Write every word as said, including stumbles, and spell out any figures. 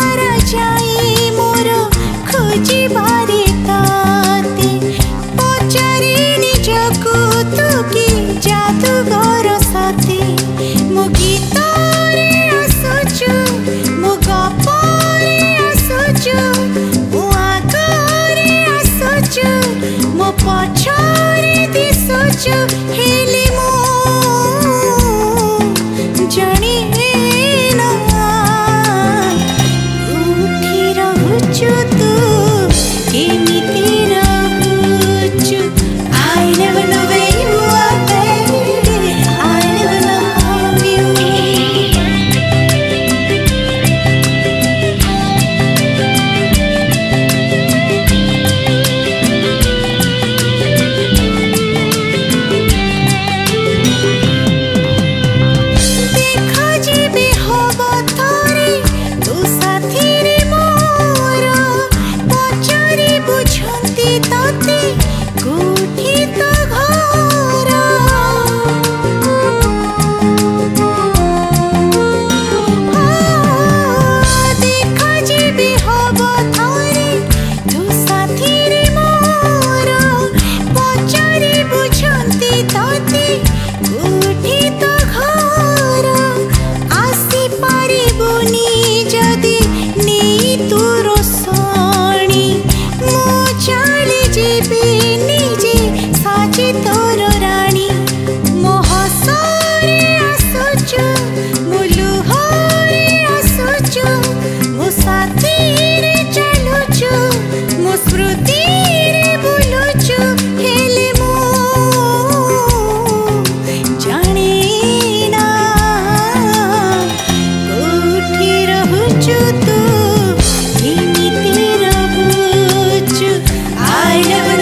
सारा जाई मोर खोजी बारे ताते पचारे निजको तू की जादूगर साथी मो गीतारे आसुचु मो गपरे आसुचु मो आगरे आसुचु मो पछरे दिसुचु हेले मो जानी ना उठी रहुचु तू केमिति रहुचु I never know where you are baby I never love you देखा जीवे हब थरे तू साथी रे मोर पचारे बुझंती तते कोठी तो घर देखा जीवे हब थरे तू साथी रे मोर पचारे बुझंती तते कोठी तो घर आसी पारिबुनी जदि नेई तोर सणी मो चली जीवी निजे साजी तोर राणी मो हसरे आसुचु मो लुहरे आसुचु मो साथी रे चलुचु मो स्मृति रे बुलुचु हेले मो जाने ना कोठी रहुचु तू केमिति रहुचु I never